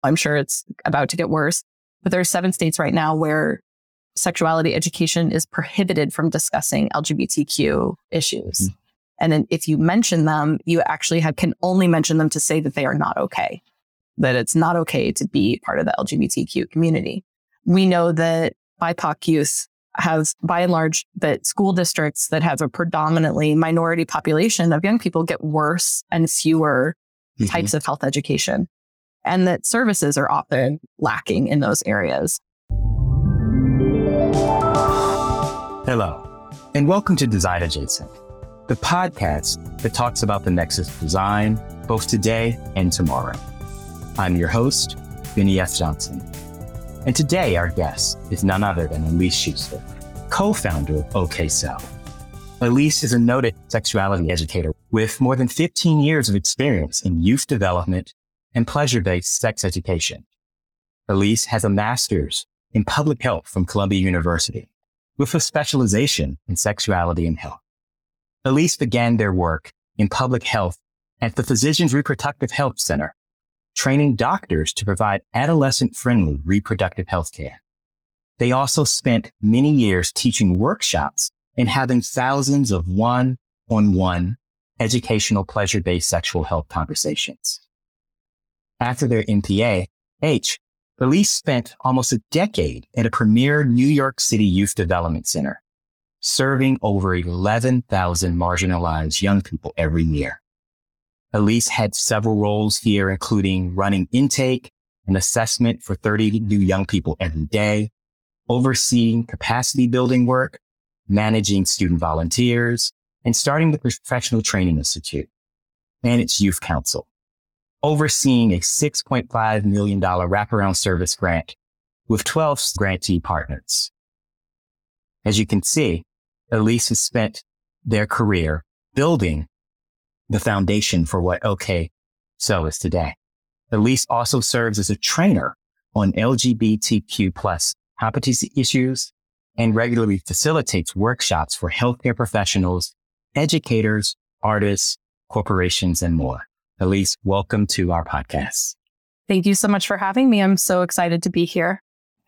I'm sure it's about to get worse. But there are 7 states right now where sexuality education is prohibited from discussing LGBTQ issues. Mm-hmm. And then if you mention them, you actually can only mention them to say that they are not okay, that it's not okay to be part of the LGBTQ community. We know that BIPOC youth have, by and large, that school districts that have a predominantly minority population of young people get worse and fewer types of health education, and that services are often lacking in those areas. Hello, and welcome to Design Adjacent, the podcast that talks about the nexus of design, both today and tomorrow. I'm your host, Vinny F. Johnson. And today our guest is none other than Elise Schuster, co-founder of OKSell. Elise is a noted sexuality educator with more than 15 years of experience in youth development and pleasure-based sex education. Elise has a master's in public health from Columbia University with a specialization in sexuality and health. Elise began their work in public health at the Physicians Reproductive Health Center, training doctors to provide adolescent-friendly reproductive health care. They also spent many years teaching workshops and having thousands of one-on-one educational pleasure-based sexual health conversations. After their MPH, Elise spent almost a decade at a premier New York City youth development center, serving over 11,000 marginalized young people every year. Elise had several roles here, including running intake and assessment for 30 new young people every day, overseeing capacity building work, managing student volunteers, and starting the Professional Training Institute and its youth council, overseeing a $6.5 million wraparound service grant with 12 grantee partners. As you can see, Elise has spent their career building the foundation for what OKSell is today. Elise also serves as a trainer on LGBTQ plus competency issues and regularly facilitates workshops for healthcare professionals, educators, artists, corporations, and more. Elise, welcome to our podcast. Thank you so much for having me. I'm so excited to be here.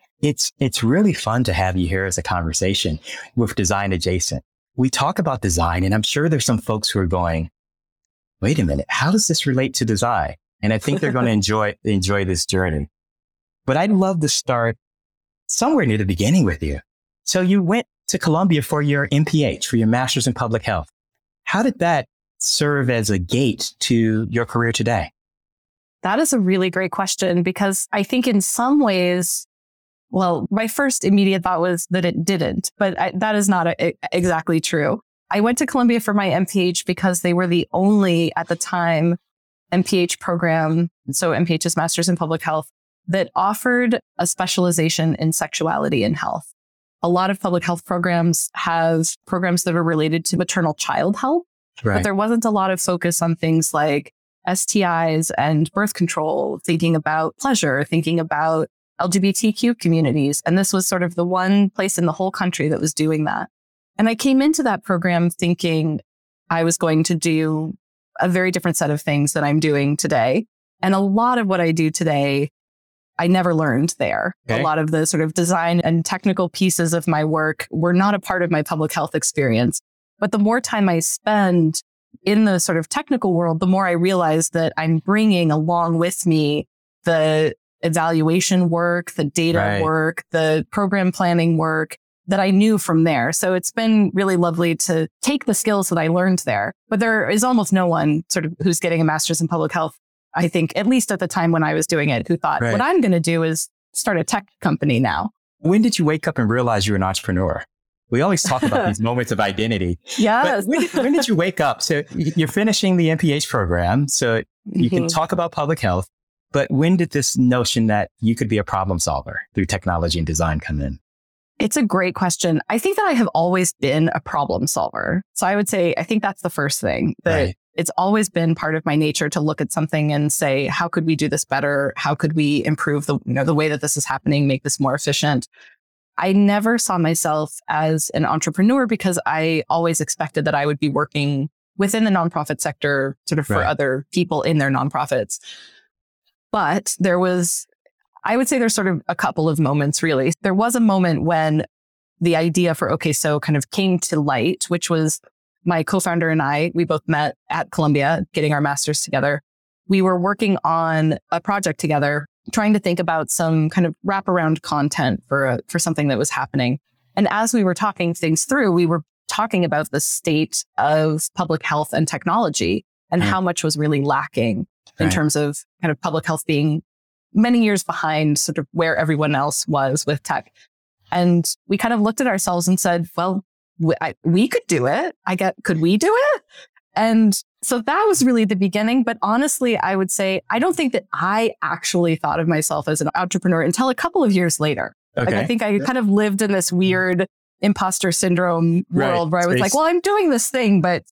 It's really fun to have you here as a conversation with Design Adjacent. We talk about design, and I'm sure there's some folks who are going, wait a minute, how does this relate to design? And I think they're going to enjoy this journey. But I'd love to start somewhere near the beginning with you. So you went to Columbia for your MPH, for your Master's in Public Health. How did that serve as a gate to your career today? That is a really great question, because I think in some ways, well, my first immediate thought was that it didn't, but that is not exactly true. I went to Columbia for my MPH because they were the only, at the time, MPH program, so MPH is Master's in Public Health, that offered a specialization in sexuality and health. A lot of public health programs have programs that are related to maternal child health, right, but there wasn't a lot of focus on things like STIs and birth control, thinking about pleasure, thinking about LGBTQ communities. And this was sort of the one place in the whole country that was doing that. And I came into that program thinking I was going to do a very different set of things that I'm doing today. And a lot of what I do today, I never learned there. Okay. A lot of the sort of design and technical pieces of my work were not a part of my public health experience. But the more time I spend in the sort of technical world, the more I realize that I'm bringing along with me the evaluation work, the data work, the program planning work that I knew from there. So it's been really lovely to take the skills that I learned there. But there is almost no one sort of who's getting a master's in public health, I think, at least at the time when I was doing it, who thought, what I'm going to do is start a tech company now. When did you wake up and realize you're an entrepreneur? We always talk about these moments of identity. Yes. When did you wake up? So you're finishing the MPH program, so you can talk about public health. But when did this notion that you could be a problem solver through technology and design come in? It's a great question. I think that I have always been a problem solver. So I would say, I think that's the first thing, that it's always been part of my nature to look at something and say, how could we do this better? How could we improve the way that this is happening, make this more efficient? I never saw myself as an entrepreneur because I always expected that I would be working within the nonprofit sector, sort of for other people in their nonprofits. But I would say there's sort of a couple of moments, really. There was a moment when the idea for OKSo kind of came to light, which was my co-founder and I, we both met at Columbia, getting our masters together. We were working on a project together, trying to think about some kind of wraparound content for something that was happening. And as we were talking things through, we were talking about the state of public health and technology and how much was really lacking in terms of kind of public health being many years behind sort of where everyone else was with tech. And we kind of looked at ourselves and said, well, we could do it. Could we do it? And so that was really the beginning. But honestly, I would say, I don't think that I actually thought of myself as an entrepreneur until a couple of years later. Okay. Like, I think I kind of lived in this weird imposter syndrome world where I was like, well, I'm doing this thing, but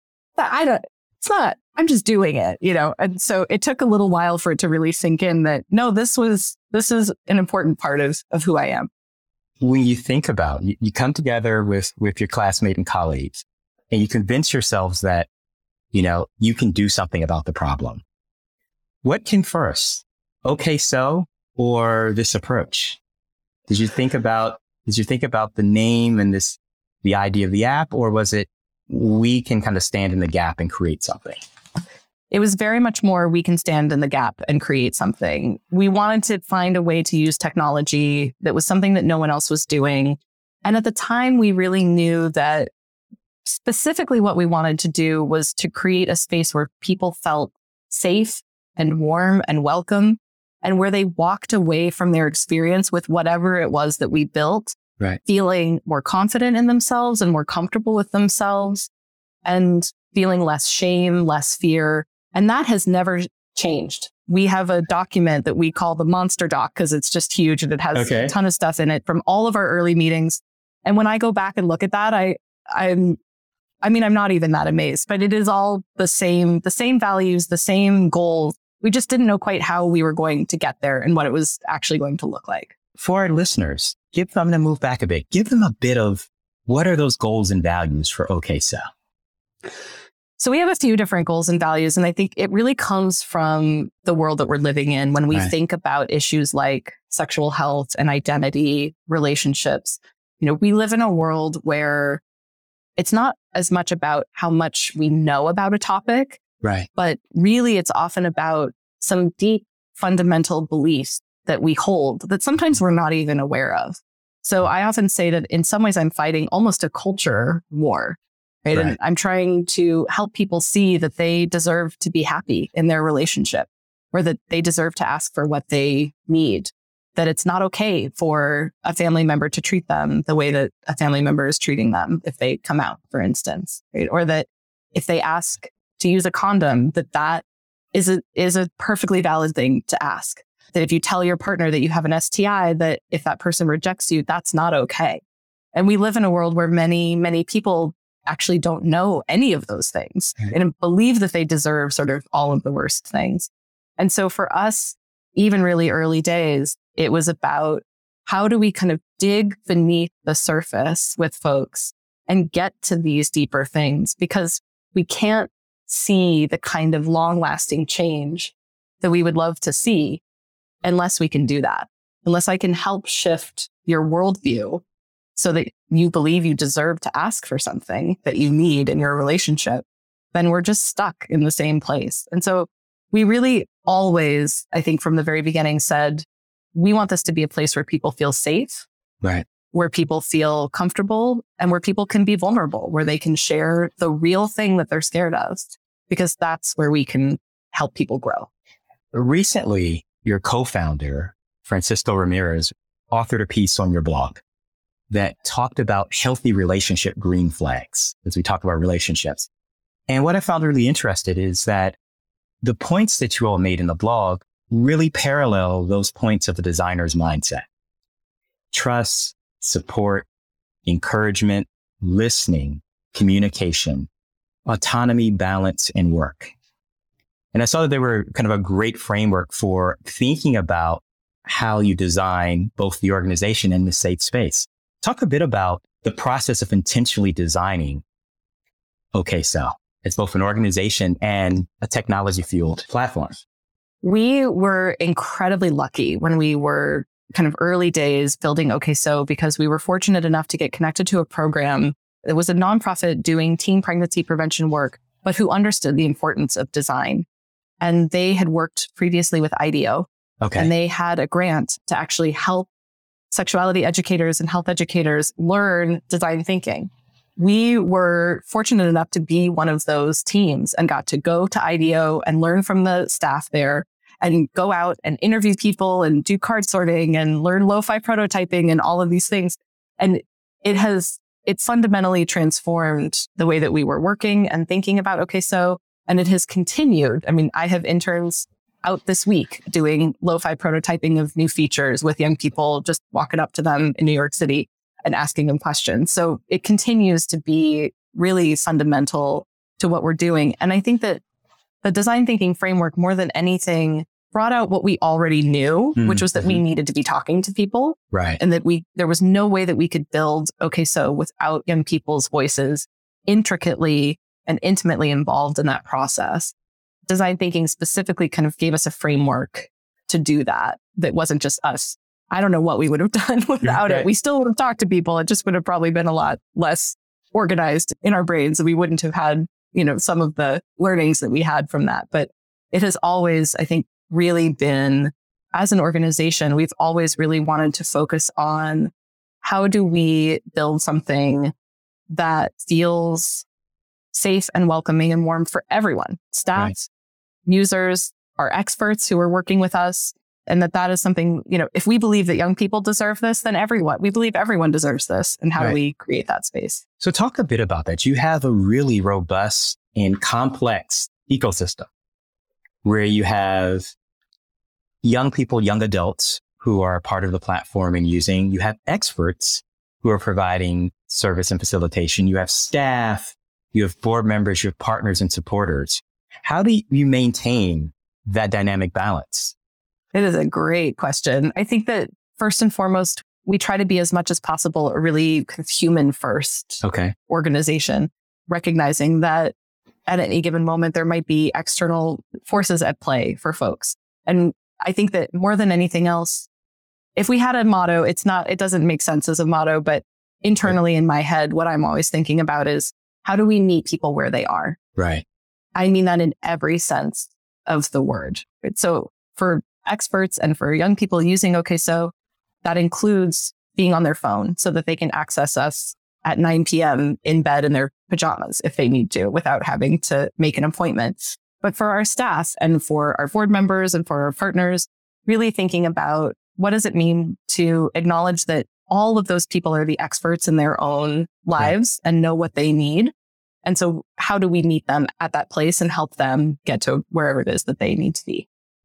I'm just doing it, And so it took a little while for it to really sink in that, no, this is an important part of who I am. When you think about, you come together with your classmate and colleagues, and you convince yourselves that, you can do something about the problem. What came first? OKSo or this approach? Did you think about the name and the idea of the app, or was it, we can kind of stand in the gap and create something? It was very much more, we can stand in the gap and create something. We wanted to find a way to use technology that was something that no one else was doing. And at the time, we really knew that specifically what we wanted to do was to create a space where people felt safe and warm and welcome, and where they walked away from their experience with whatever it was that we built, feeling more confident in themselves and more comfortable with themselves, and feeling less shame, less fear. And that has never changed. We have a document that we call the Monster Doc because it's just huge and it has a ton of stuff in it from all of our early meetings. And when I go back and look at that, I'm not even that amazed, but it is all the same values, the same goals. We just didn't know quite how we were going to get there and what it was actually going to look like. For our listeners, give them to move back a bit. Give them a bit of what are those goals and values for OKSo? So we have a few different goals and values, and I think it really comes from the world that we're living in when we think about issues like sexual health and identity, relationships. We live in a world where it's not as much about how much we know about a topic, but really it's often about some deep fundamental beliefs that we hold that sometimes we're not even aware of. So I often say that in some ways I'm fighting almost a culture war. Right. And I'm trying to help people see that they deserve to be happy in their relationship, or that they deserve to ask for what they need, that it's not okay for a family member to treat them the way that a family member is treating them if they come out, for instance, right? Or that if they ask to use a condom, that is a perfectly valid thing to ask. That if you tell your partner that you have an STI, that if that person rejects you, that's not okay. And we live in a world where many, many people actually don't know any of those things and believe that they deserve sort of all of the worst things. And so for us, even really early days, it was about how do we kind of dig beneath the surface with folks and get to these deeper things, because we can't see the kind of long lasting change that we would love to see unless we can do that, unless I can help shift your worldview so that you believe you deserve to ask for something that you need in your relationship, then we're just stuck in the same place. And so we really always, I think from the very beginning, said, we want this to be a place where people feel safe, where people feel comfortable, and where people can be vulnerable, where they can share the real thing that they're scared of, because that's where we can help people grow. Recently, your co-founder, Francisco Ramirez, authored a piece on your blog that talked about healthy relationship green flags as we talk about relationships. And what I found really interesting is that the points that you all made in the blog really parallel those points of the designer's mindset. Trust, support, encouragement, listening, communication, autonomy, balance, and work. And I saw that they were kind of a great framework for thinking about how you design both the organization and the safe space. Talk a bit about the process of intentionally designing OKSo. It's both an organization and a technology-fueled platform. We were incredibly lucky when we were kind of early days building OKSO, because we were fortunate enough to get connected to a program. It was a nonprofit doing teen pregnancy prevention work, but who understood the importance of design. And they had worked previously with IDEO. Okay. And they had a grant to actually help sexuality educators and health educators learn design thinking. We were fortunate enough to be one of those teams and got to go to IDEO and learn from the staff there and go out and interview people and do card sorting and learn lo-fi prototyping and all of these things. And it fundamentally transformed the way that we were working and thinking about OKSO. And it has continued. I mean, I have interns out this week doing lo-fi prototyping of new features with young people, just walking up to them in New York City and asking them questions. So it continues to be really fundamental to what we're doing. And I think that the design thinking framework, more than anything, brought out what we already knew, which was that we needed to be talking to people. Right. And that there was no way that we could build OKSO without young people's voices intricately and intimately involved in that process. Design thinking specifically kind of gave us a framework to do that. That wasn't just us. I don't know what we would have done without it. We still would have talked to people. It just would have probably been a lot less organized in our brains. And we wouldn't have had, some of the learnings that we had from that. But it has always, I think, really been, as an organization, we've always really wanted to focus on how do we build something that feels safe and welcoming and warm for everyone, staff, users, our experts who are working with us. And that is something, if we believe that young people deserve this, then we believe everyone deserves this. And how do we create that space? So talk a bit about that. You have a really robust and complex ecosystem where you have young people, young adults who are part of the platform and using. You have experts who are providing service and facilitation. You have staff, you have board members, you have partners and supporters. How do you maintain that dynamic balance? It is a great question. I think that first and foremost, we try to be as much as possible a really kind of human first organization, recognizing that at any given moment, there might be external forces at play for folks. And I think that more than anything else, if we had a motto, it doesn't make sense as a motto, but internally in my head, what I'm always thinking about is how do we meet people where they are? Right. I mean that in every sense of the word. So for experts and for young people using OKSO, that includes being on their phone so that they can access us at 9 p.m. in bed in their pajamas if they need to without having to make an appointment. But for our staff and for our board members and for our partners, really thinking about what does it mean to acknowledge that all of those people are the experts in their own lives and know what they need. And so how do we meet them at that place and help them get to wherever it is that they need to be?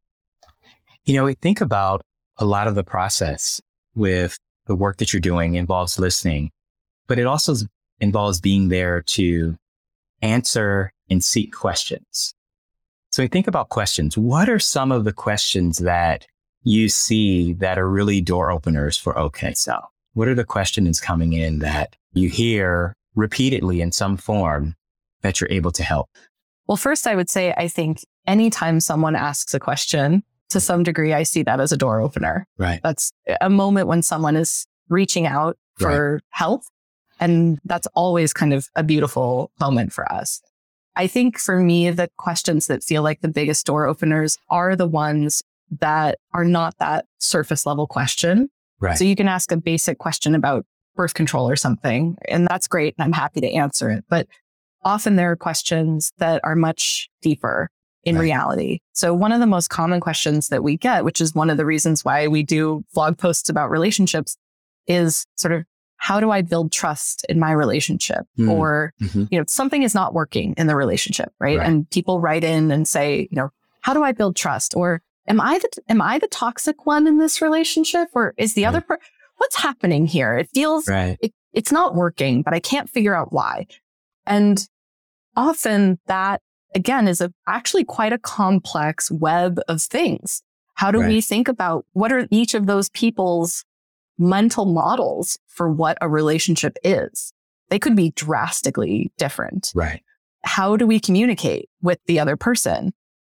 We think about a lot of the process with the work that you're doing involves listening, but it also involves being there to answer and seek questions. So we think about questions. What are some of the questions that you see that are really door openers for OKSO? What are the questions coming in that you hear repeatedly in some form that you're able to help? Well, first, I would say, I think anytime someone asks a question, to some degree, I see that as a door opener. Right. That's a moment when someone is reaching out for help. And that's always kind of a beautiful moment for us. I think for me, the questions that feel like the biggest door openers are the ones that are not that surface level question. Right. So you can ask a basic question about birth control or something, and that's great. And I'm happy to answer it. But often there are questions that are much deeper in reality. So one of the most common questions that we get, which is one of the reasons why we do blog posts about relationships, is sort of, how do I build trust in my relationship? Or, something is not working in the relationship, right? And people write in and say, how do I build trust? Or am I the toxic one in this relationship? Or is the other person, what's happening here? It feels, it's not working, but I can't figure out why. And often that, again, is actually quite a complex web of things. How do we think about what are each of those people's mental models for what a relationship is? They could be drastically different. Right. How do we communicate with the other person?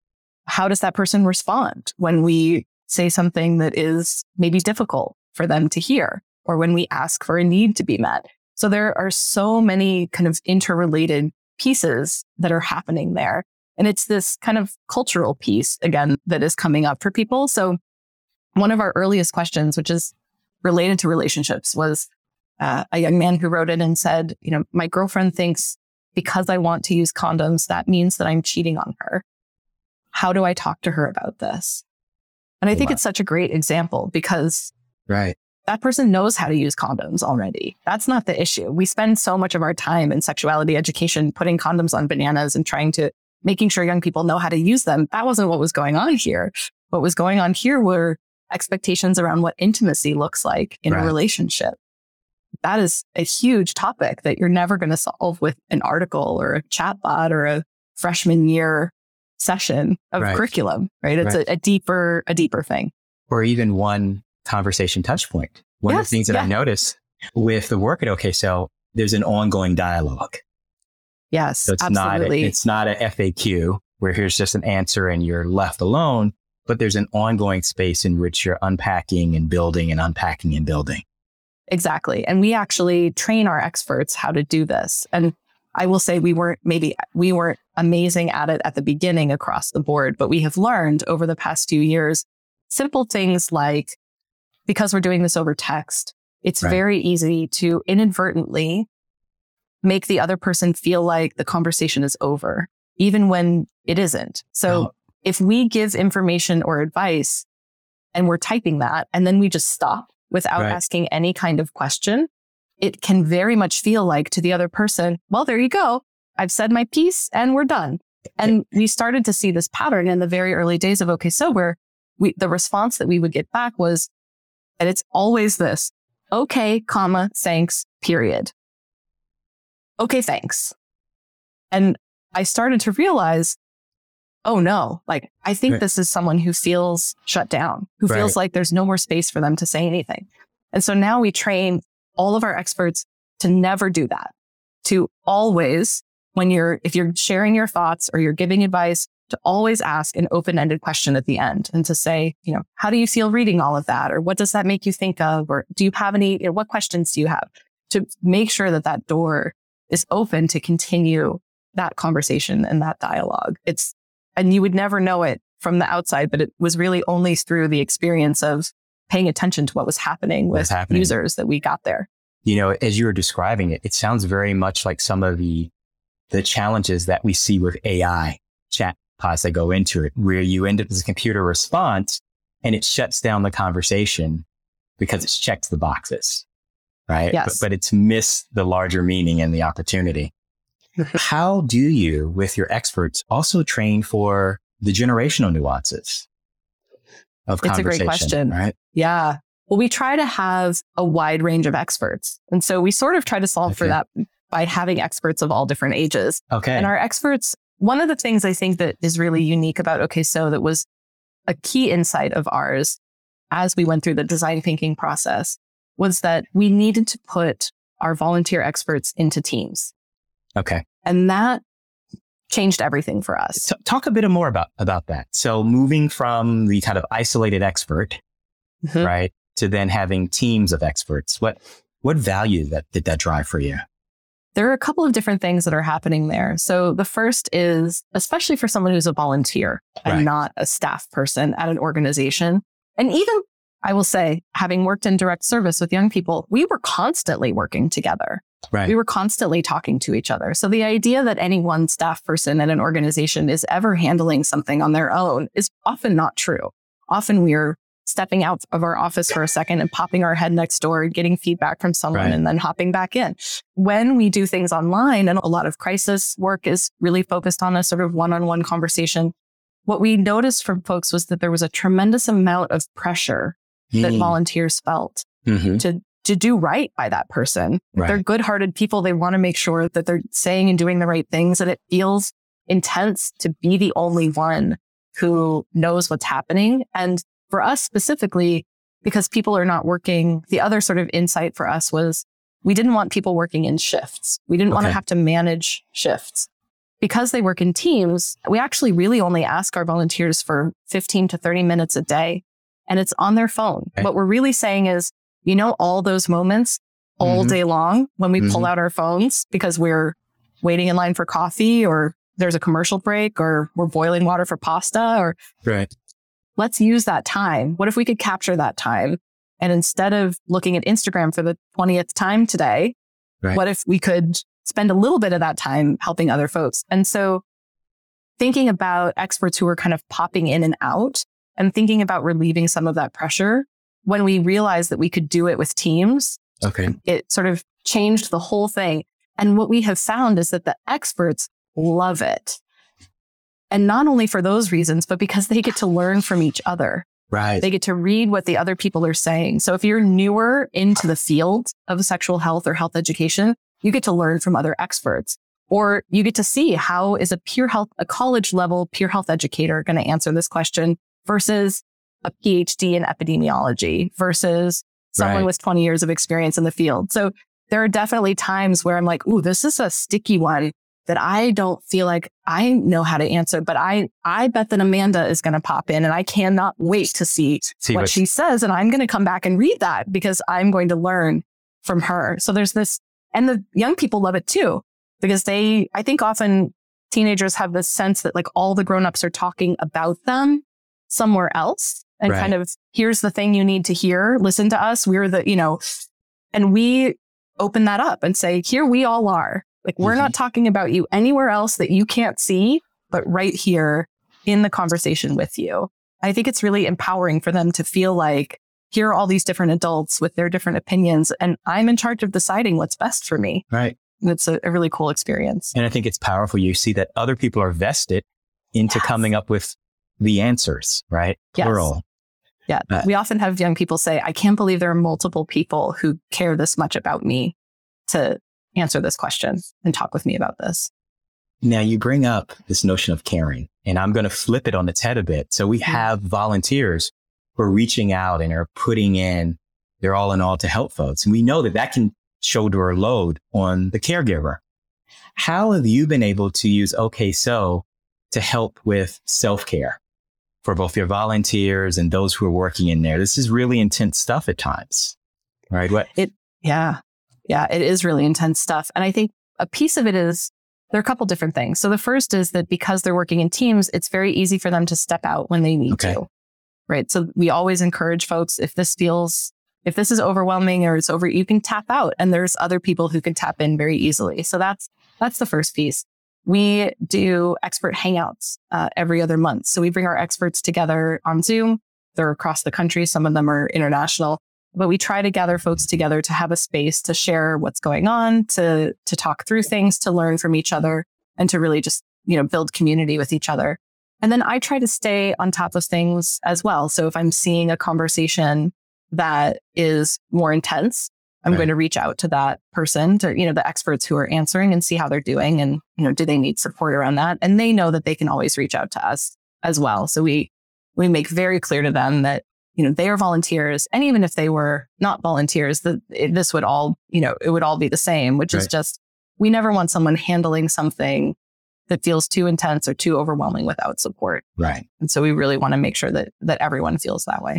how does that person respond when we say something that is maybe difficult for them to hear, or when we ask for a need to be met? So there are so many kind of interrelated pieces that are happening there. And it's this kind of cultural piece, again, that is coming up for people. So one of our earliest questions, which is related to relationships, was a young man who wrote in and said, my girlfriend thinks because I want to use condoms, that means that I'm cheating on her. How do I talk to her about this? And I think it's such a great example because that person knows how to use condoms already. That's not the issue. We spend so much of our time in sexuality education putting condoms on bananas and making sure young people know how to use them. That wasn't what was going on here. What was going on here were expectations around what intimacy looks like in a relationship. That is a huge topic that you're never going to solve with an article or a chatbot or a freshman year session of curriculum, right? It's a deeper thing. Or even one conversation touch point. One of the things that I notice with the work at OKSO, there's an ongoing dialogue. Yes, so absolutely. It's not a FAQ where here's just an answer and you're left alone, but there's an ongoing space in which you're unpacking and building and unpacking and building. Exactly. And we actually train our experts how to do this. And I will say we weren't amazing at it at the beginning across the board, but we have learned over the past few years, simple things like, because we're doing this over text, it's very easy to inadvertently make the other person feel like the conversation is over, even when it isn't. So if we give information or advice and we're typing that, and then we just stop without asking any kind of question, it can very much feel like to the other person, well, there you go. I've said my piece and we're done. And we started to see this pattern in the very early days of OKSO where the response that we would get back was, and it's always this, okay, comma, thanks, period. Okay, thanks. And I started to realize, oh no, like, I think this is someone who feels shut down, who feels like there's no more space for them to say anything. And so now we train all of our experts to never do that, to always, if you're sharing your thoughts or you're giving advice, to always ask an open-ended question at the end and to say, how do you feel reading all of that? Or what does that make you think of? Or do you have any, what questions do you have? To make sure that door is open to continue that conversation and that dialogue. And you would never know it from the outside, but it was really only through the experience of paying attention to what was happening with users that we got there. As you were describing it, it sounds very much like some of the challenges that we see with AI chatbots that go into it, where you end up with a computer response and it shuts down the conversation because it's checked the boxes, right? Yes. But it's missed the larger meaning and the opportunity. How do you, with your experts, also train for the generational nuances of conversation? It's a great question. Right? Yeah. Well, we try to have a wide range of experts. And so we sort of try to solve for that by having experts of all different ages. Okay. And our experts, one of the things I think that is really unique about OKSO that was a key insight of ours as we went through the design thinking process was that we needed to put our volunteer experts into teams. Okay. And that changed everything for us. So talk a bit more about that. So moving from the kind of isolated expert, right, to then having teams of experts, what value did that drive for you? There are a couple of different things that are happening there. So the first is, especially for someone who's a volunteer and not a staff person at an organization, and even, I will say, having worked in direct service with young people, we were constantly working together. Right. We were constantly talking to each other. So the idea that any one staff person at an organization is ever handling something on their own is often not true. Often we're stepping out of our office for a second and popping our head next door, getting feedback from someone and then hopping back in. When we do things online, and a lot of crisis work is really focused on a sort of one-on-one conversation, what we noticed from folks was that there was a tremendous amount of pressure that volunteers felt to do right by that person. They're good-hearted people. They want to make sure that they're saying and doing the right things. And it feels intense to be the only one who knows what's happening. And for us specifically, because people are not working, the other sort of insight for us was we didn't want people working in shifts. We didn't want to have to manage shifts because they work in teams, we actually really only ask our volunteers for 15 to 30 minutes a day, and it's on their phone. Okay. What we're really saying is, all those moments all day long when we pull out our phones because we're waiting in line for coffee, or there's a commercial break, or we're boiling water for pasta, or let's use that time. What if we could capture that time? And instead of looking at Instagram for the 20th time today, what if we could spend a little bit of that time helping other folks? And so thinking about experts who are kind of popping in and out and thinking about relieving some of that pressure, when we realized that we could do it with teams, it sort of changed the whole thing. And what we have found is that the experts love it. And not only for those reasons, but because they get to learn from each other. Right. They get to read what the other people are saying. So if you're newer into the field of sexual health or health education, you get to learn from other experts, or you get to see how is a college level peer health educator going to answer this question versus a PhD in epidemiology versus someone with 20 years of experience in the field. So there are definitely times where I'm like, ooh, this is a sticky one that I don't feel like I know how to answer, but I bet that Amanda is going to pop in, and I cannot wait to see what she says. And I'm going to come back and read that because I'm going to learn from her. So there's this, and the young people love it too, because I think often teenagers have this sense that like all the grownups are talking about them somewhere else. And kind of, here's the thing you need to hear. Listen to us. We're and we open that up and say, here we all are. Like, we're not talking about you anywhere else that you can't see, but right here in the conversation with you. I think it's really empowering for them to feel like, here are all these different adults with their different opinions, and I'm in charge of deciding what's best for me. Right. And it's a really cool experience. And I think it's powerful. You see that other people are vested into coming up with the answers, right? Plural. Yeah. We often have young people say, I can't believe there are multiple people who care this much about me to answer this question and talk with me about this. Now, you bring up this notion of caring, and I'm going to flip it on its head a bit. So we have volunteers who are reaching out and are putting in their all in all to help folks. And we know that can shoulder a load on the caregiver. How have you been able to use OK So to help with self-care for both your volunteers and those who are working in there? This is really intense stuff at times, right? Yeah, it is really intense stuff. And I think a piece of it is, there are a couple different things. So the first is that because they're working in teams, it's very easy for them to step out when they need to, right? So we always encourage folks, if this is overwhelming or it's over, you can tap out, and there's other people who can tap in very easily. So that's the first piece. We do expert hangouts every other month. So we bring our experts together on Zoom. They're across the country. Some of them are international. But we try to gather folks together to have a space to share what's going on, to talk through things, to learn from each other, and to really just, build community with each other. And then I try to stay on top of things as well. So if I'm seeing a conversation that is more intense, I'm going to reach out to that person, to, the experts who are answering, and see how they're doing. And, do they need support around that? And they know that they can always reach out to us as well. So we make very clear to them that, they are volunteers. And even if they were not volunteers, this would all, it would all be the same, which is just, we never want someone handling something that feels too intense or too overwhelming without support. Right. And so we really want to make sure that everyone feels that way.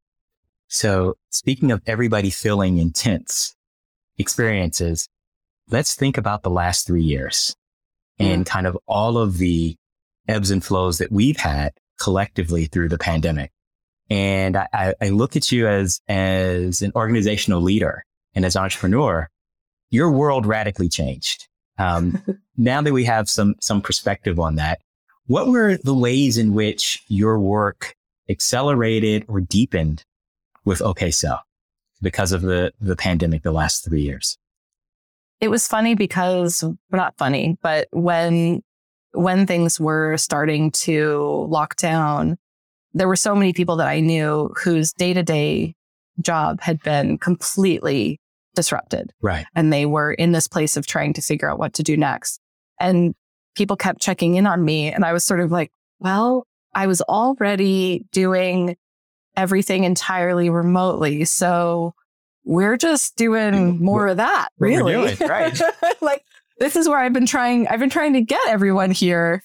So speaking of everybody feeling intense experiences, let's think about the last 3 years and kind of all of the ebbs and flows that we've had collectively through the pandemic. And I look at you as an organizational leader and as an entrepreneur. Your world radically changed. Now that we have some perspective on that, what were the ways in which your work accelerated or deepened with OK So because of the pandemic the last 3 years? It was funny because, not funny, but when things were starting to lock down, there were so many people that I knew whose day-to-day job had been completely disrupted. Right. And they were in this place of trying to figure out what to do next. And people kept checking in on me. And I was sort of like, well, I was already doing everything entirely remotely. So we're just doing more of that, really. We're doing, right. Like, this is where I've been trying to get everyone here.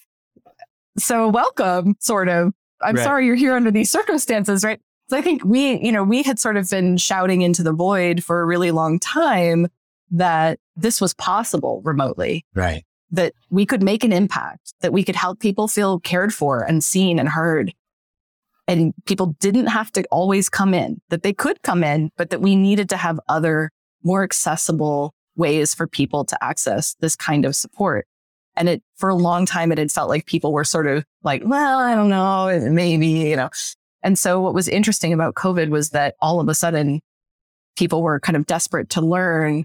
So welcome, sort of. I'm sorry you're here under these circumstances, right? So I think we had sort of been shouting into the void for a really long time that this was possible remotely. Right. That we could make an impact, that we could help people feel cared for and seen and heard. And people didn't have to always come in, that they could come in, but that we needed to have other more accessible ways for people to access this kind of support. And for a long time, it had felt like people were sort of like, well, I don't know, maybe, And so what was interesting about COVID was that all of a sudden people were kind of desperate to learn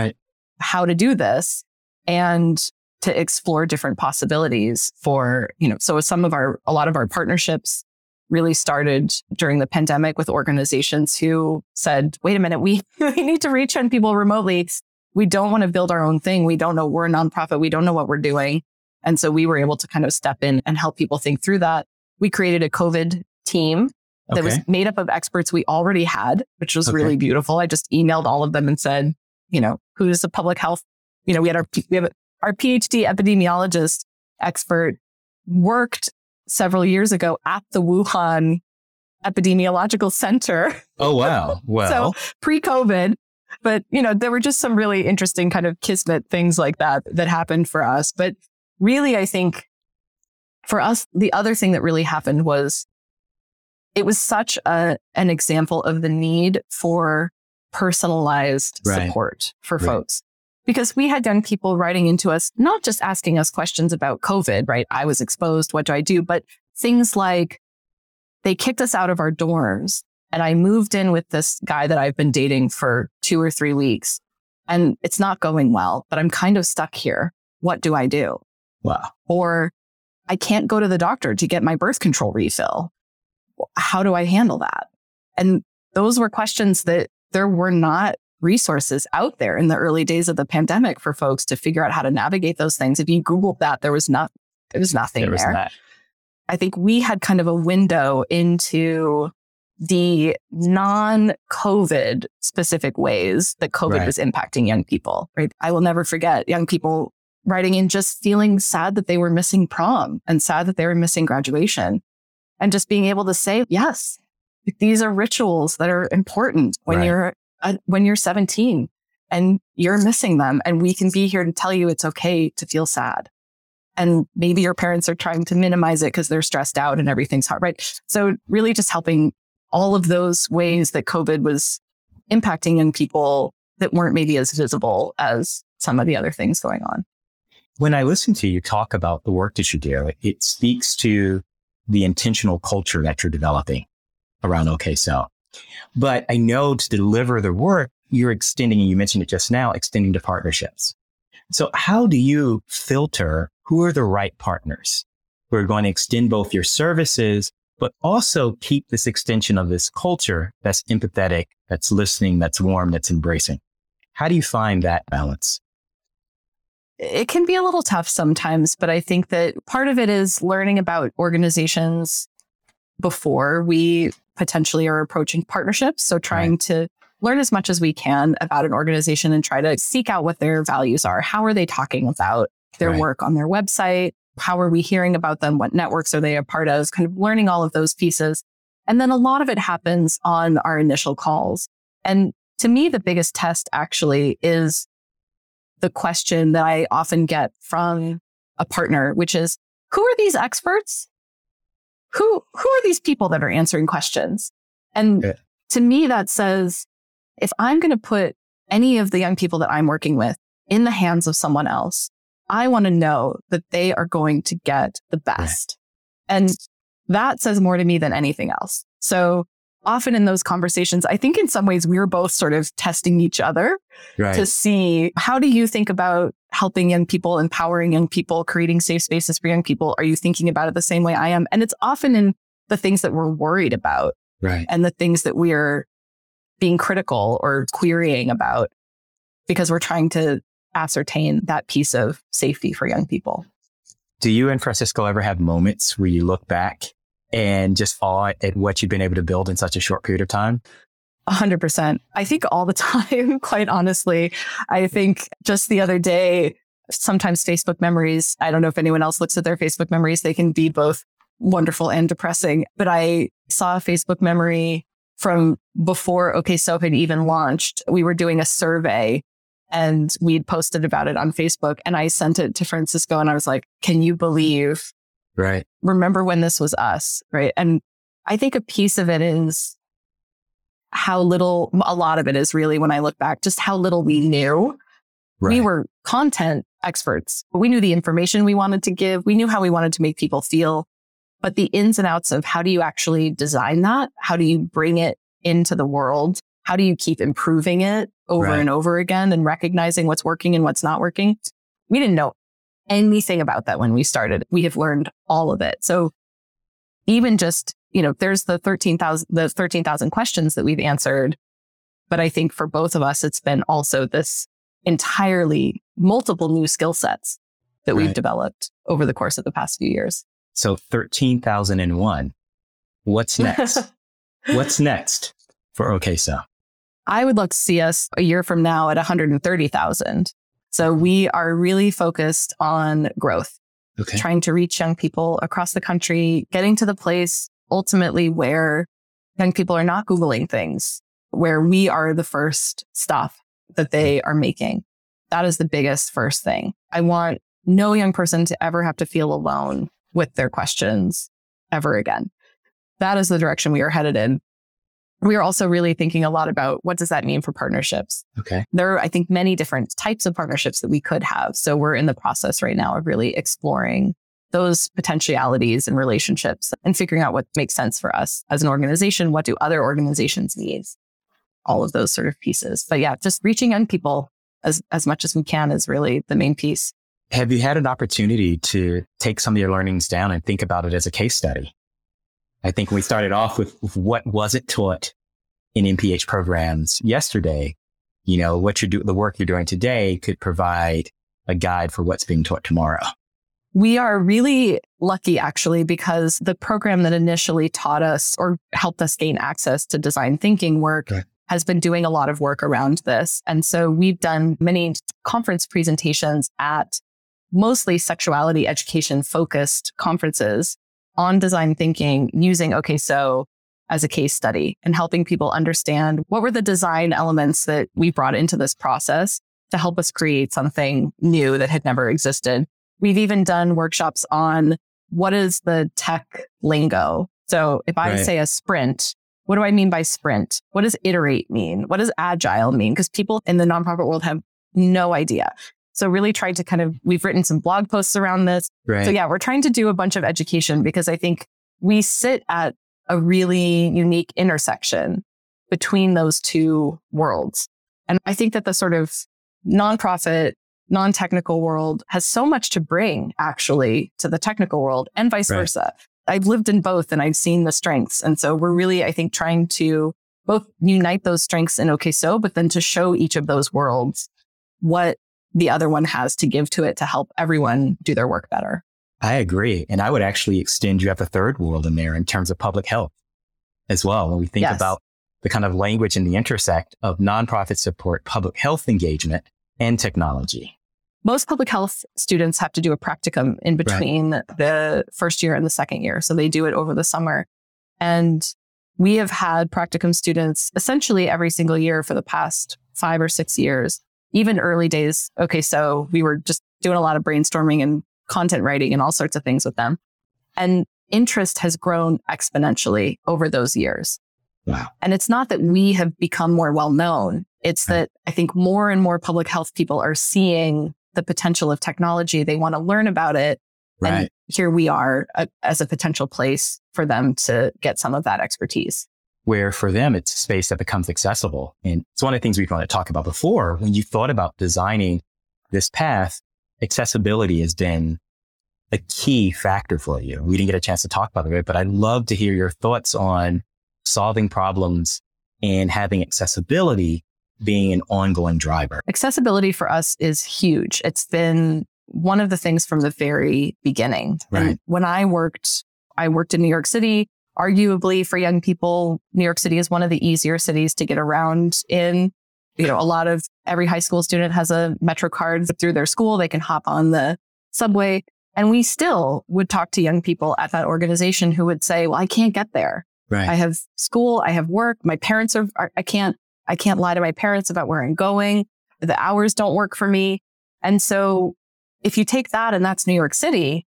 how to do this and to explore different possibilities for, so a lot of our partnerships really started during the pandemic with organizations who said, wait a minute, we need to reach out people remotely. We don't want to build our own thing. We don't know. We're a nonprofit. We don't know what we're doing. And so we were able to kind of step in and help people think through that. We created a COVID team that was made up of experts we already had, which was really beautiful. I just emailed all of them and said, who's a public health, we have our PhD epidemiologist expert worked several years ago at the Wuhan Epidemiological Center. Oh, wow. Well, so pre-COVID, but there were just some really interesting kind of kismet things like that happened for us. But really, I think for us, the other thing that really happened was it was such an example of the need for personalized support for folks. Because we had young people writing into us, not just asking us questions about COVID, right? I was exposed. What do I do? But things like they kicked us out of our dorms and I moved in with this guy that I've been dating for 2 or 3 weeks and it's not going well, but I'm kind of stuck here. What do I do? Wow. Or I can't go to the doctor to get my birth control refill. How do I handle that? And those were questions that there were not resources out there in the early days of the pandemic for folks to figure out how to navigate those things. If you Googled that, there was nothing there. I think we had kind of a window into the non-COVID specific ways that COVID was impacting young people, right? I will never forget young people writing in just feeling sad that they were missing prom and sad that they were missing graduation and just being able to say, yes, these are rituals that are important when you're 17 and you're missing them. And we can be here to tell you it's okay to feel sad. And maybe your parents are trying to minimize it because they're stressed out and everything's hard, right? So really just helping all of those ways that COVID was impacting young people that weren't maybe as visible as some of the other things going on. When I listen to you talk about the work that you do, it speaks to the intentional culture that you're developing around OKSO. But I know to deliver the work, you're extending, and you mentioned it just now, extending to partnerships. So how do you filter who are the right partners who are going to extend both your services, but also keep this extension of this culture that's empathetic, that's listening, that's warm, that's embracing? How do you find that balance? It can be a little tough sometimes, but I think that part of it is learning about organizations before we potentially are approaching partnerships. So trying to learn as much as we can about an organization and try to seek out what their values are. How are they talking about their work on their website? How are we hearing about them? What networks are they a part of? Kind of learning all of those pieces. And then a lot of it happens on our initial calls. And to me, the biggest test actually is the question that I often get from a partner, which is, who are these experts? Who are these people that are answering questions? And to me, that says, if I'm going to put any of the young people that I'm working with in the hands of someone else, I want to know that they are going to get the best. And that says more to me than anything else. So often in those conversations, I think in some ways we're both sort of testing each other to see, how do you think about helping young people, empowering young people, creating safe spaces for young people? Are you thinking about it the same way I am? And it's often in the things that we're worried about and the things that we're being critical or querying about, because we're trying to ascertain that piece of safety for young people. Do you and Francisco ever have moments where you look back and just awe at what you've been able to build in such a short period of time? 100%. I think all the time, quite honestly. I think just the other day, sometimes Facebook memories, I don't know if anyone else looks at their Facebook memories, they can be both wonderful and depressing. But I saw a Facebook memory from before OKSO had even launched. We were doing a survey and we'd posted about it on Facebook, and I sent it to Francisco and I was like, can you believe, Right. remember when this was us, right? And I think a piece of it is how little, a lot of it is really, when I look back, just how little we knew. Right. We were content experts. We knew the information we wanted to give. We knew how we wanted to make people feel. But the ins and outs of how do you actually design that? How do you bring it into the world? How do you keep improving it over Right. and over again and recognizing what's working and what's not working? We didn't know anything about that when we started. We have learned all of it. So even just, there's the 13,000 questions that we've answered. But I think for both of us, it's been also this entirely multiple new skill sets that we've Right. developed over the course of the past few years. So 13,001. What's next? What's next for OKSO? I would love to see us a year from now at 130,000. So we are really focused on growth, Okay. trying to reach young people across the country, getting to the place ultimately where young people are not Googling things, where we are the first stuff that they are making. That is the biggest first thing. I want no young person to ever have to feel alone with their questions ever again. That is the direction we are headed in. We are also really thinking a lot about what does that mean for partnerships? Okay. There are, I think, many different types of partnerships that we could have. So we're in the process right now of really exploring those potentialities and relationships and figuring out what makes sense for us as an organization. What do other organizations need? All of those sort of pieces. But yeah, just reaching young people as much as we can is really the main piece. Have you had an opportunity to take some of your learnings down and think about it as a case study? I think we started off with what wasn't taught in MPH programs yesterday. The work you're doing today could provide a guide for what's being taught tomorrow. We are really lucky, actually, because the program that initially taught us or helped us gain access to design thinking work has been doing a lot of work around this. And so we've done many conference presentations at mostly sexuality education focused conferences on design thinking using OKSO as a case study and helping people understand what were the design elements that we brought into this process to help us create something new that had never existed. We've even done workshops on what is the tech lingo. So if I say a sprint, what do I mean by sprint? What does iterate mean? What does agile mean? Because people in the nonprofit world have no idea. So really tried to we've written some blog posts around this. Right. So yeah, we're trying to do a bunch of education because I think we sit at a really unique intersection between those two worlds. And I think that the sort of nonprofit, non-technical world has so much to bring actually to the technical world and vice versa. I've lived in both and I've seen the strengths. And so we're really, I think, trying to both unite those strengths in OKSO, but then to show each of those worlds what the other one has to give to it to help everyone do their work better. I agree. And I would actually extend you have a third world in there in terms of public health as well. When we think about the kind of language and the intersect of nonprofit support, public health engagement, and technology. Most public health students have to do a practicum in between the first year and the second year. So they do it over the summer. And we have had practicum students essentially every single year for the past 5 or 6 years. Even early days. So we were just doing a lot of brainstorming and content writing and all sorts of things with them. And interest has grown exponentially over those years. Wow. And it's not that we have become more well-known. It's that I think more and more public health people are seeing the potential of technology. They want to learn about it. And here we are as a potential place for them to get some of that expertise. Where for them, it's a space that becomes accessible. And it's one of the things we've wanted to talk about before. When you thought about designing this path, accessibility has been a key factor for you. We didn't get a chance to talk about it, but I'd love to hear your thoughts on solving problems and having accessibility being an ongoing driver. Accessibility for us is huge. It's been one of the things from the very beginning. And when I worked in New York City. Arguably for young people, New York City is one of the easier cities to get around in. a lot of every high school student has a Metro card through their school. They can hop on the subway. And we still would talk to young people at that organization who would say, well, I can't get there. Right. I have school, I have work. My parents I can't lie to my parents about where I'm going. The hours don't work for me. And so if you take that and that's New York City,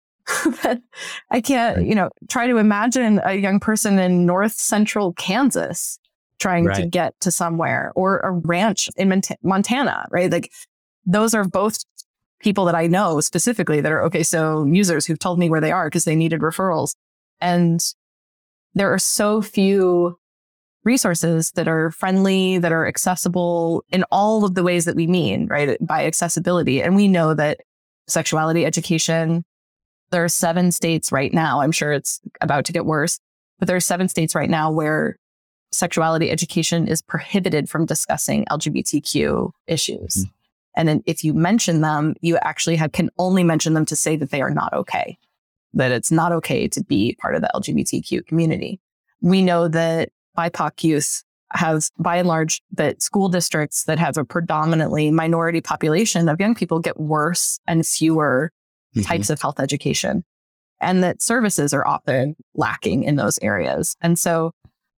I can't, try to imagine a young person in North Central Kansas trying to get to somewhere, or a ranch in Montana, right? Like those are both people that I know specifically that are so users who've told me where they are because they needed referrals. And there are so few resources that are friendly, that are accessible in all of the ways that we mean, right? By accessibility. And we know that sexuality education, there are 7 states right now. I'm sure it's about to get worse, but there are 7 states right now where sexuality education is prohibited from discussing LGBTQ issues. Mm-hmm. And then if you mention them, you actually can only mention them to say that they are not okay, that it's not okay to be part of the LGBTQ community. We know that BIPOC youth have, by and large, that school districts that have a predominantly minority population of young people get worse and fewer types of health education, and that services are often lacking in those areas. And so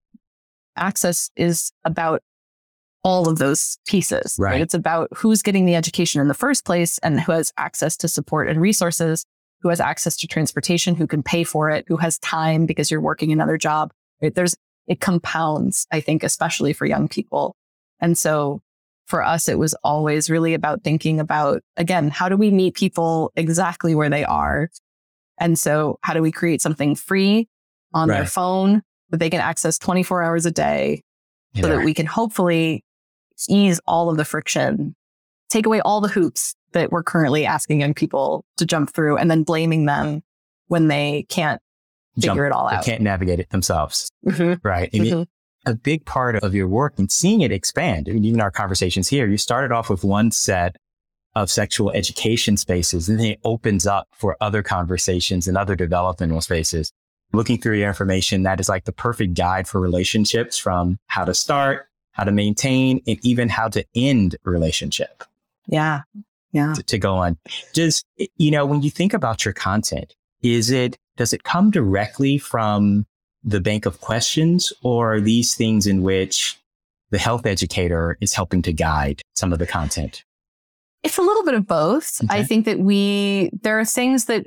access is about all of those pieces, right? It's about who's getting the education in the first place and who has access to support and resources, who has access to transportation, who can pay for it, who has time because you're working another job. Right? It compounds, I think, especially for young people. And so for us, it was always really about thinking about, again, how do we meet people exactly where they are? And so how do we create something free on their phone that they can access 24 hours a day so that we can hopefully ease all of the friction, take away all the hoops that we're currently asking young people to jump through and then blaming them when they can't figure it all out. They can't navigate it themselves. Right. And a big part of your work and seeing it expand, even our conversations here, you started off with one set of sexual education spaces, and then it opens up for other conversations and other developmental spaces. Looking through your information, that is like the perfect guide for relationships, from how to start, how to maintain, and even how to end a relationship. Yeah. To go on. Just, when you think about your content, does it come directly from the bank of questions, or are these things in which the health educator is helping to guide some of the content? It's a little bit of both. Okay. I think that there are things that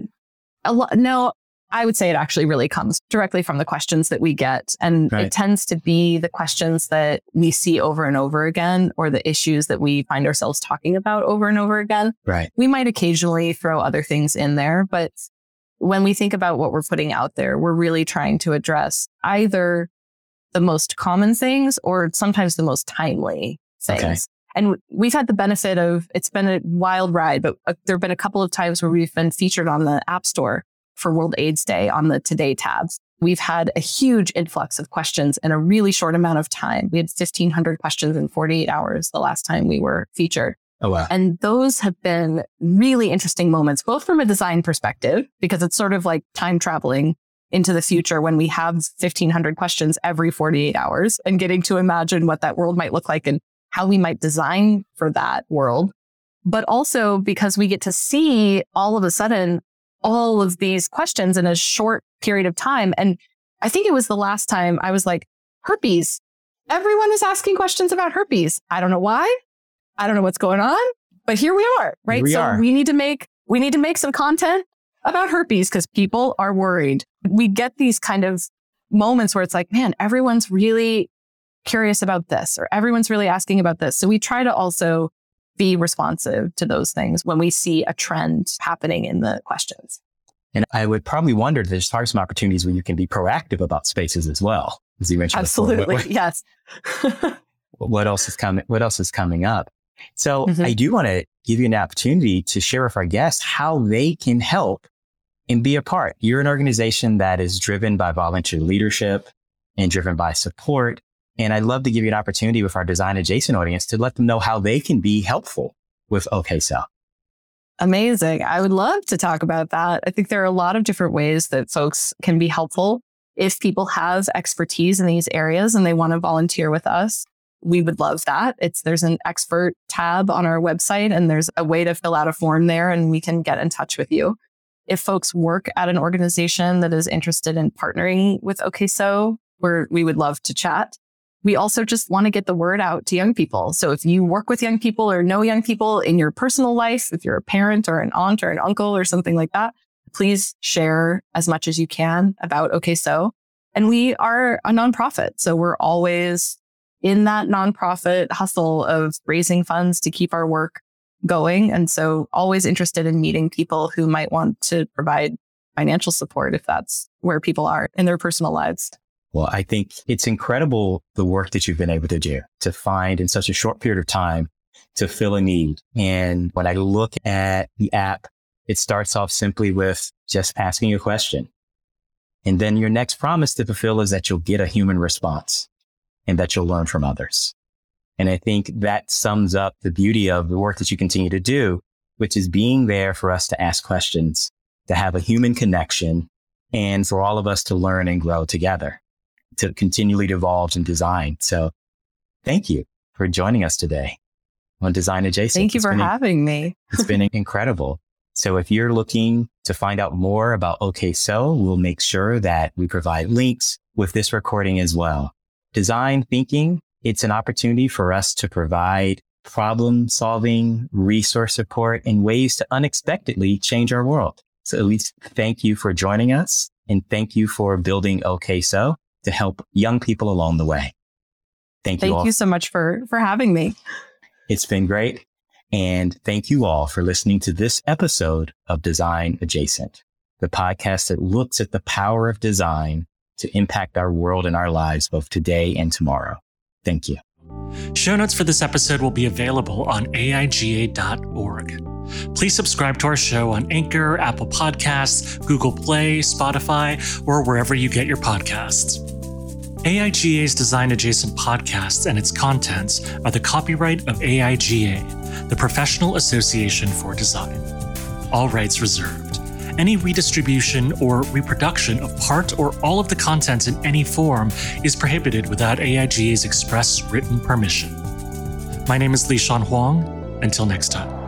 I would say it actually really comes directly from the questions that we get. And it tends to be the questions that we see over and over again, or the issues that we find ourselves talking about over and over again. Right. We might occasionally throw other things in there, but when we think about what we're putting out there, we're really trying to address either the most common things or sometimes the most timely things. Okay. And we've had the benefit of, it's been a wild ride, but there have been a couple of times where we've been featured on the App Store for World AIDS Day on the Today tabs. We've had a huge influx of questions in a really short amount of time. We had 1,500 questions in 48 hours the last time we were featured. Oh, wow. And those have been really interesting moments, both from a design perspective, because it's sort of like time traveling into the future when we have 1,500 questions every 48 hours and getting to imagine what that world might look like and how we might design for that world. But also because we get to see all of a sudden all of these questions in a short period of time. And I think it was the last time I was like, herpes. Everyone is asking questions about herpes. I don't know why. I don't know what's going on, but here we are, right? We need to make some content about herpes because people are worried. We get these kind of moments where it's like, man, everyone's really curious about this, or everyone's really asking about this. So we try to also be responsive to those things when we see a trend happening in the questions. And I would probably wonder, there's probably some opportunities where you can be proactive about spaces as well, as you mentioned. Absolutely, yes. What else is coming up? So I do want to give you an opportunity to share with our guests how they can help and be a part. You're an organization that is driven by volunteer leadership and driven by support. And I'd love to give you an opportunity with our design adjacent audience to let them know how they can be helpful with OKSEL. Amazing. I would love to talk about that. I think there are a lot of different ways that folks can be helpful. If people have expertise in these areas and they want to volunteer with us, we would love that. There's an expert tab on our website, and there's a way to fill out a form there, and we can get in touch with you. If folks work at an organization that is interested in partnering with OKSO, we would love to chat. We also just want to get the word out to young people. So if you work with young people or know young people in your personal life, if you're a parent or an aunt or an uncle or something like that, please share as much as you can about OKSO. And we are a nonprofit. So we're always in that nonprofit hustle of raising funds to keep our work going. And so always interested in meeting people who might want to provide financial support if that's where people are in their personal lives. Well, I think it's incredible the work that you've been able to do to find in such a short period of time to fill a need. And when I look at the app, it starts off simply with just asking a question. And then your next promise to fulfill is that you'll get a human response and that you'll learn from others. And I think that sums up the beauty of the work that you continue to do, which is being there for us to ask questions, to have a human connection, and for all of us to learn and grow together, to continually evolve and design. So thank you for joining us today on Design Adjacent. Thank you for having me. It's been incredible. So if you're looking to find out more about OKSO, we'll make sure that we provide links with this recording as well. Design thinking, it's an opportunity for us to provide problem solving, resource support, and ways to unexpectedly change our world. So at least thank you for joining us, and thank you for building OKSO to help young people along the way. Thank you all. Thank you so much for having me. It's been great. And thank you all for listening to this episode of Design Adjacent, the podcast that looks at the power of design to impact our world and our lives both today and tomorrow. Thank you. Show notes for this episode will be available on aiga.org. Please subscribe to our show on Anchor, Apple Podcasts, Google Play, Spotify, or wherever you get your podcasts. AIGA's Design Adjacent podcast and its contents are the copyright of AIGA, the Professional Association for Design. All rights reserved. Any redistribution or reproduction of part or all of the content in any form is prohibited without AIGA's express written permission. My name is Lishan Huang. Until next time.